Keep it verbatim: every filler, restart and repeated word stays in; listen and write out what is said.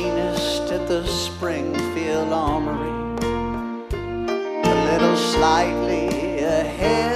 machinist at the Springfield Armory, a little slightly ahead